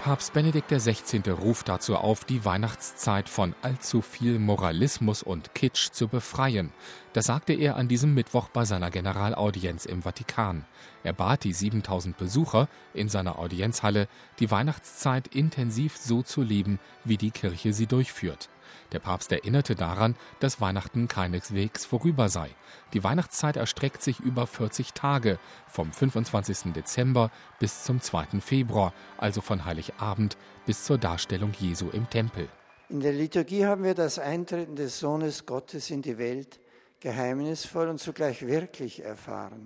Papst Benedikt XVI. Ruft dazu auf, die Weihnachtszeit von allzu viel Moralismus und Kitsch zu befreien. Das sagte er an diesem Mittwoch bei seiner Generalaudienz im Vatikan. Er bat die 7000 Besucher in seiner Audienzhalle, die Weihnachtszeit intensiv so zu leben, wie die Kirche sie durchführt. Der Papst erinnerte daran, dass Weihnachten keineswegs vorüber sei. Die Weihnachtszeit erstreckt sich über 40 Tage, vom 25. Dezember bis zum 2. Februar, also von Heiligabend bis zur Darstellung Jesu im Tempel. In der Liturgie haben wir das Eintreten des Sohnes Gottes in die Welt geheimnisvoll und zugleich wirklich erfahren.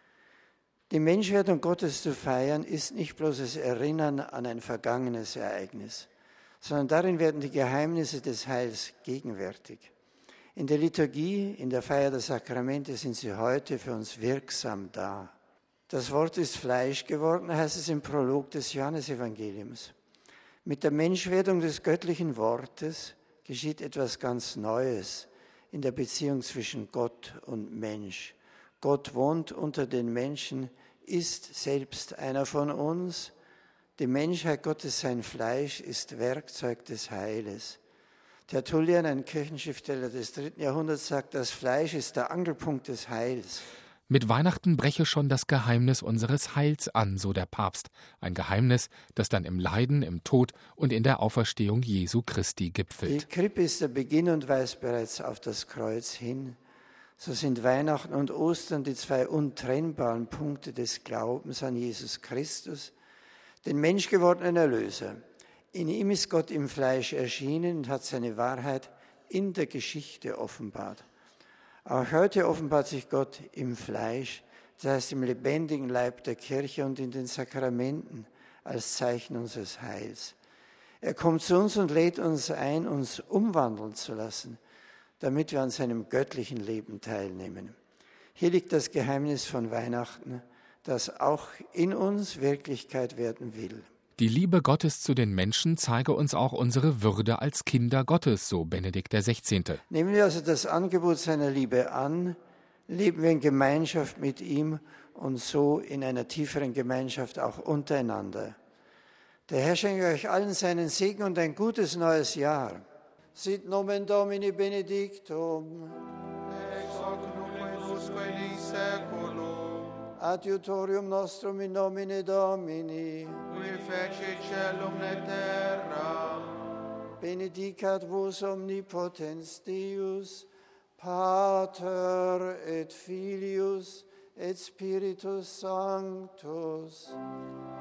Die Menschwerdung Gottes zu feiern, ist nicht bloß das Erinnern an ein vergangenes Ereignis, sondern darin werden die Geheimnisse des Heils gegenwärtig. In der Liturgie, in der Feier der Sakramente sind sie heute für uns wirksam da. Das Wort ist Fleisch geworden, heißt es im Prolog des Johannesevangeliums. Mit der Menschwerdung des göttlichen Wortes geschieht etwas ganz Neues in der Beziehung zwischen Gott und Mensch. Gott wohnt unter den Menschen, ist selbst einer von uns. Die Menschheit Gottes, sein Fleisch, ist Werkzeug des Heiles. Tertullian, ein Kirchenschriftsteller des 3. Jahrhunderts, sagt, das Fleisch ist der Angelpunkt des Heils. Mit Weihnachten breche schon das Geheimnis unseres Heils an, so der Papst. Ein Geheimnis, das dann im Leiden, im Tod und in der Auferstehung Jesu Christi gipfelt. Die Krippe ist der Beginn und weist bereits auf das Kreuz hin. So sind Weihnachten und Ostern die zwei untrennbaren Punkte des Glaubens an Jesus Christus, den menschgewordenen Erlöser. In ihm ist Gott im Fleisch erschienen und hat seine Wahrheit in der Geschichte offenbart. Auch heute offenbart sich Gott im Fleisch, das heißt im lebendigen Leib der Kirche und in den Sakramenten als Zeichen unseres Heils. Er kommt zu uns und lädt uns ein, uns umwandeln zu lassen, damit wir an seinem göttlichen Leben teilnehmen. Hier liegt das Geheimnis von Weihnachten, das auch in uns Wirklichkeit werden will. Die Liebe Gottes zu den Menschen zeige uns auch unsere Würde als Kinder Gottes, so Benedikt XVI. Nehmen wir also das Angebot seiner Liebe an, leben wir in Gemeinschaft mit ihm und so in einer tieferen Gemeinschaft auch untereinander. Der Herr schenke euch allen seinen Segen und ein gutes neues Jahr. Sit nomen Domini benedictum. Ex hoc nunc usque in seculo. Adiutorium nostrum in nomine Domini. Qui fecit caelum et terra. Benedicat vos omnipotens Deus, Pater et Filius et Spiritus Sanctus.